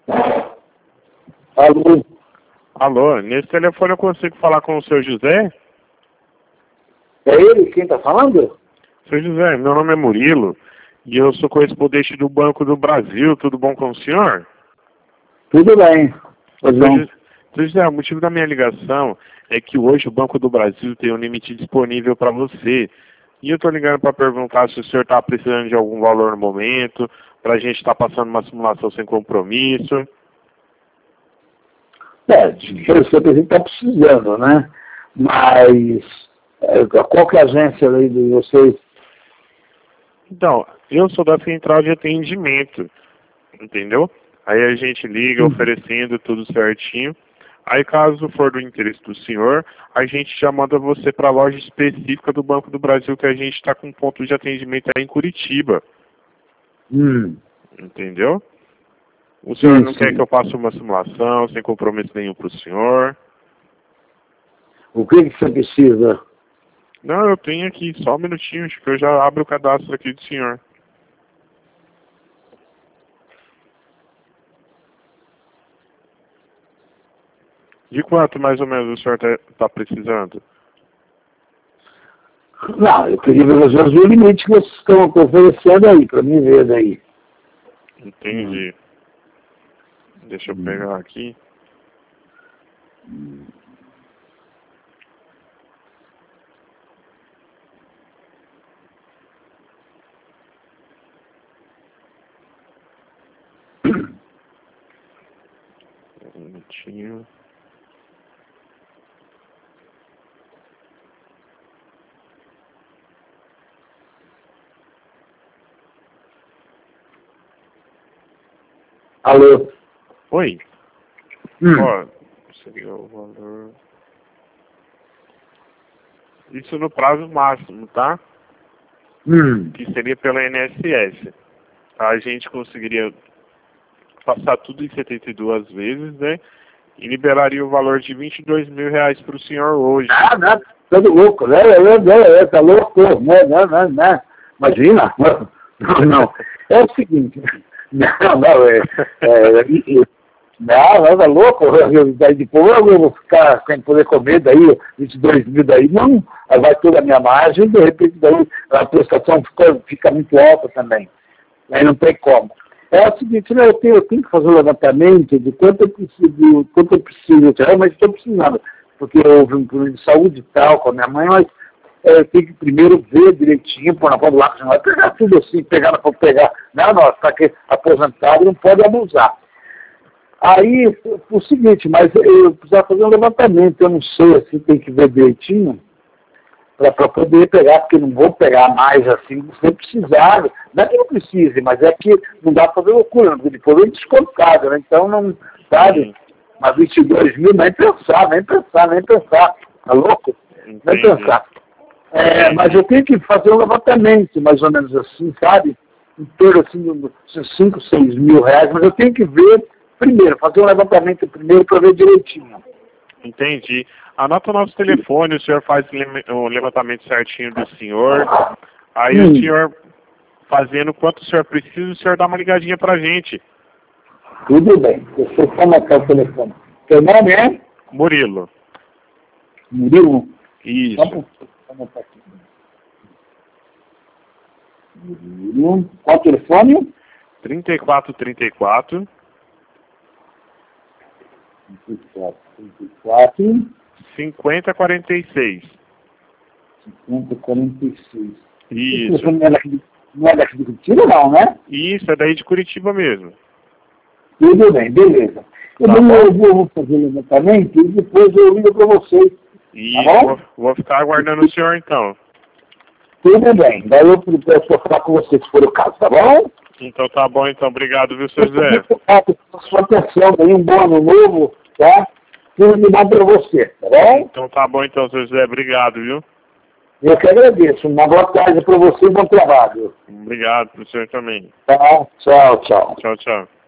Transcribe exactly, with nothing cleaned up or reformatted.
Alô? Alô, nesse telefone eu consigo falar com o seu José? É ele quem está falando? Seu José, meu nome é Murilo e eu sou correspondente do Banco do Brasil. Tudo bom com o senhor? Tudo bem. Pois Seu não. José, seu José, o motivo da minha ligação é que hoje o Banco do Brasil tem um limite disponível para você. E eu estou ligando para perguntar se o senhor está precisando de algum valor no momento, para a gente estar tá passando uma simulação sem compromisso. É, dinheiro sempre a gente está precisando, né? Mas é, qual que é a agência aí de vocês? Então, eu sou da central de atendimento, entendeu? Aí a gente liga oferecendo tudo certinho. Aí caso for do interesse do senhor, a gente já manda você para a loja específica do Banco do Brasil, que a gente está com um ponto de atendimento aí em Curitiba. Hum. Entendeu? O senhor Sim, não sim. quer que eu faça uma simulação sem compromisso nenhum para o senhor? O que, que você precisa? Não, eu tenho aqui, só um minutinho, acho que eu já abro o cadastro aqui do senhor. De quanto mais ou menos o senhor está tá precisando? Não, eu queria ver os o limite que vocês estão oferecendo aí, para mim ver daí. Entendi. Hum. Deixa eu pegar aqui. Hum. Um minutinho. Alô? Oi. Hum. Ó, seria o valor... Isso no prazo máximo, tá? Hum. Que seria pela I N S S. A gente conseguiria passar tudo em setenta e duas vezes, né? E liberaria o valor de vinte e dois mil reais para o senhor hoje. Ah, não, todo louco, né? É, é, tá louco, não, não, não, não. Imagina, não, não. É o seguinte, não, não, é, é, é não, não, tá louco, daí depois eu vou ficar sem poder comer, daí vinte e dois mil daí, não, aí vai toda a minha margem, de repente daí a prestação fica, fica muito alta também, aí não tem como. É o seguinte, né, eu, tenho, eu tenho que fazer um levantamento de quanto eu preciso, de quanto eu preciso, eu realmente estou precisando, porque houve um problema de saúde e tal com a minha mãe, mas é, eu tenho que primeiro ver direitinho, pôr na ponta do lápis, não vai pegar tudo assim, pegar na ponta, pegar, não, não, está aqui aposentado, não pode abusar. Aí, o seguinte, mas eu precisava fazer um levantamento, eu não sei, assim, tem que ver direitinho, para poder pegar, porque não vou pegar mais assim, sem precisar. Não é que não precise, mas é que não dá para fazer loucura, porque depois é descontado, né? Então não, sabe? Mas vinte e dois mil, nem pensar, nem pensar, nem pensar. Tá louco? Entendi. Nem pensar. É, mas eu tenho que fazer um levantamento, mais ou menos assim, sabe? Em torno assim, de cinco, seis mil reais, mas eu tenho que ver primeiro, fazer um levantamento primeiro para ver direitinho. Entendi. Anota o nosso telefone, o senhor faz o levantamento certinho do senhor. Aí hum. o senhor, fazendo quanto o senhor precisa, o senhor dá uma ligadinha pra gente. Tudo bem. Deixa eu só anotar o telefone. Seu nome é? Murilo. Murilo? Isso. Vamos anotar aqui. Murilo. Qual o telefone? trinta e quatro, trinta e quatro. trinta e quatro, trinta e quatro. cinquenta, quarenta e seis. cinquenta, quarenta e seis. Isso. Não é daqui de, não é daqui de Curitiba, não, né? Isso, é daí de Curitiba mesmo. Tudo bem, beleza. Eu, Tá eu vou fazer o levantamento e depois eu ligo para vocês. Isso, tá bom? vou, vou ficar aguardando o senhor então. Tudo bem. Daí eu posso falar com vocês se for o caso, tá bom? Então tá bom, então. Obrigado, viu, seu Zé? A sua atenção, daí um bom ano novo, tá? Tudo de bom para você, tá bom? Então tá bom, então, seu Zé. Obrigado, viu? Eu que agradeço. Uma boa tarde para você e bom trabalho. Obrigado pro senhor também. Tá? Tchau, tchau. Tchau, tchau.